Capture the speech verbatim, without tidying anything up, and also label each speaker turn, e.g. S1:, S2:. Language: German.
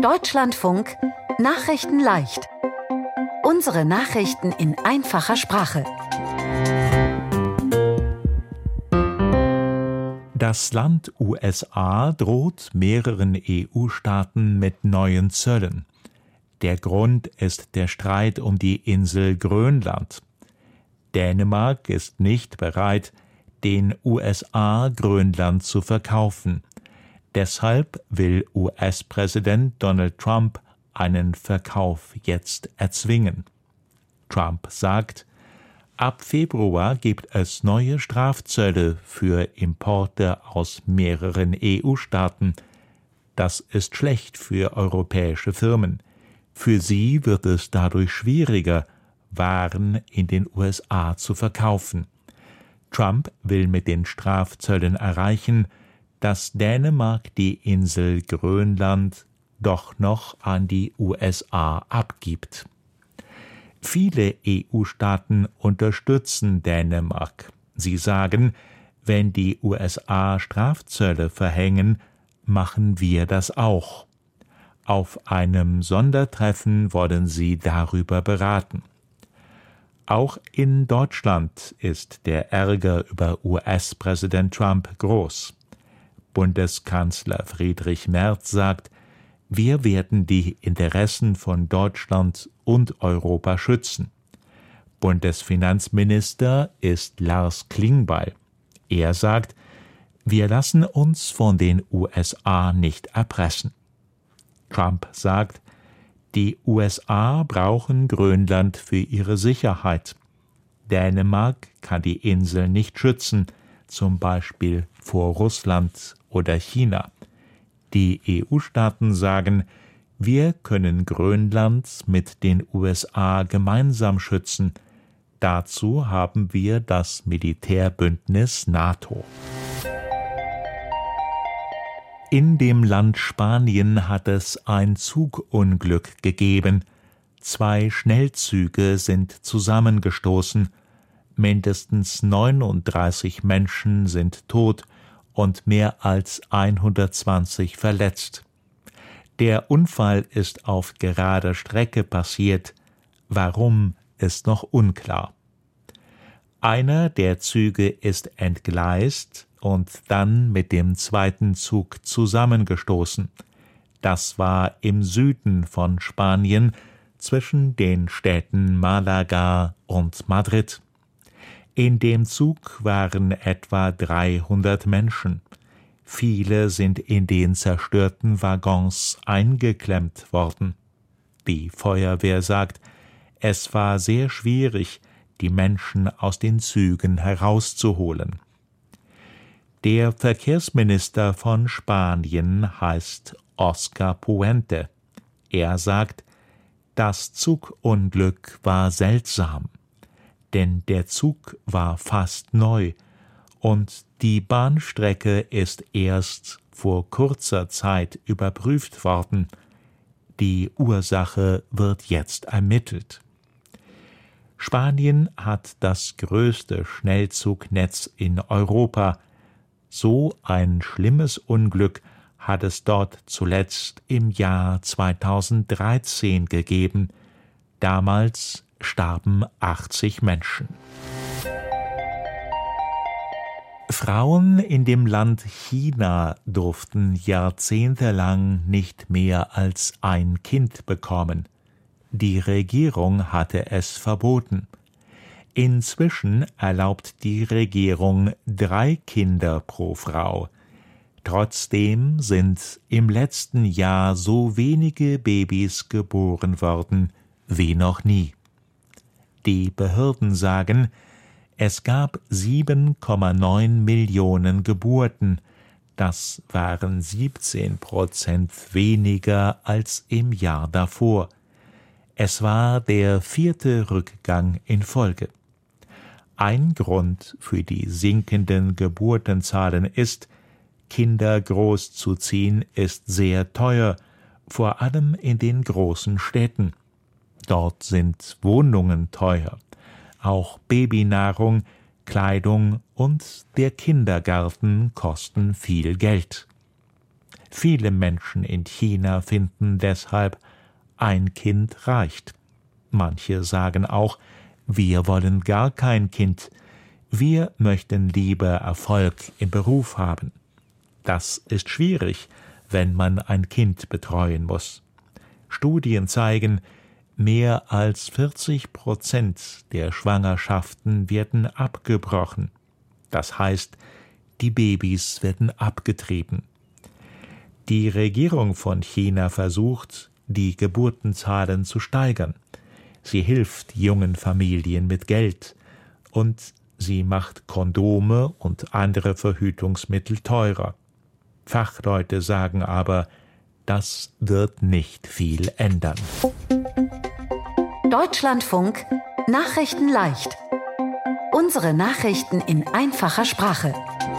S1: Deutschlandfunk Nachrichten leicht. Unsere Nachrichten in einfacher Sprache.
S2: Das Land U S A droht mehreren E U-Staaten mit neuen Zöllen. Der Grund ist der Streit um die Insel Grönland. Dänemark ist nicht bereit, den U S A Grönland zu verkaufen. Deshalb will U S-Präsident Donald Trump einen Verkauf jetzt erzwingen. Trump sagt, ab Februar gibt es neue Strafzölle für Importe aus mehreren E U-Staaten. Das ist schlecht für europäische Firmen. Für sie wird es dadurch schwieriger, Waren in den U S A zu verkaufen. Trump will mit den Strafzöllen erreichen, dass Dänemark die Insel Grönland doch noch an die U S A abgibt. Viele E U-Staaten unterstützen Dänemark. Sie sagen, wenn die U S A Strafzölle verhängen, machen wir das auch. Auf einem Sondertreffen wollen sie darüber beraten. Auch in Deutschland ist der Ärger über U S-Präsident Trump groß. Bundeskanzler Friedrich Merz sagt, wir werden die Interessen von Deutschland und Europa schützen. Bundesfinanzminister ist Lars Klingbeil. Er sagt, wir lassen uns von den U S A nicht erpressen. Trump sagt, die U S A brauchen Grönland für ihre Sicherheit. Dänemark kann die Insel nicht schützen, zum Beispiel vor Russland oder China. Die E U-Staaten sagen, wir können Grönland mit den U S A gemeinsam schützen. Dazu haben wir das Militärbündnis NATO. In dem Land Spanien hat es ein Zugunglück gegeben. Zwei Schnellzüge sind zusammengestoßen. Mindestens neununddreißig Menschen sind tot und mehr als hundertzwanzig verletzt. Der Unfall ist auf gerader Strecke passiert. Warum, ist noch unklar. Einer der Züge ist entgleist und dann mit dem zweiten Zug zusammengestoßen. Das war im Süden von Spanien zwischen den Städten Málaga und Madrid. In dem Zug waren etwa dreihundert Menschen. Viele sind in den zerstörten Waggons eingeklemmt worden. Die Feuerwehr sagt, es war sehr schwierig, die Menschen aus den Zügen herauszuholen. Der Verkehrsminister von Spanien heißt Oscar Puente. Er sagt, das Zugunglück war seltsam, denn der Zug war fast neu und die Bahnstrecke ist erst vor kurzer Zeit überprüft worden. Die Ursache wird jetzt ermittelt. Spanien hat das größte Schnellzugnetz in Europa. So ein schlimmes Unglück hat es dort zuletzt im Jahr zweitausenddreizehn gegeben. Damals starben achtzig Menschen. Frauen in dem Land China durften jahrzehntelang nicht mehr als ein Kind bekommen. Die Regierung hatte es verboten. Inzwischen erlaubt die Regierung drei Kinder pro Frau. Trotzdem sind im letzten Jahr so wenige Babys geboren worden wie noch nie. Die Behörden sagen, es gab sieben Komma neun Millionen Geburten. Das waren siebzehn Prozent weniger als im Jahr davor. Es war der vierte Rückgang in Folge. Ein Grund für die sinkenden Geburtenzahlen ist, Kinder großzuziehen ist sehr teuer, vor allem in den großen Städten. Dort sind Wohnungen teuer. Auch Babynahrung, Kleidung und der Kindergarten kosten viel Geld. Viele Menschen in China finden deshalb, ein Kind reicht. Manche sagen auch, wir wollen gar kein Kind. Wir möchten lieber Erfolg im Beruf haben. Das ist schwierig, wenn man ein Kind betreuen muss. Studien zeigen, mehr als vierzig Prozent der Schwangerschaften werden abgebrochen. Das heißt, die Babys werden abgetrieben. Die Regierung von China versucht, die Geburtenzahlen zu steigern. Sie hilft jungen Familien mit Geld und sie macht Kondome und andere Verhütungsmittel teurer. Fachleute sagen aber, das wird nicht viel ändern.
S1: Deutschlandfunk Nachrichten leicht. Unsere Nachrichten in einfacher Sprache.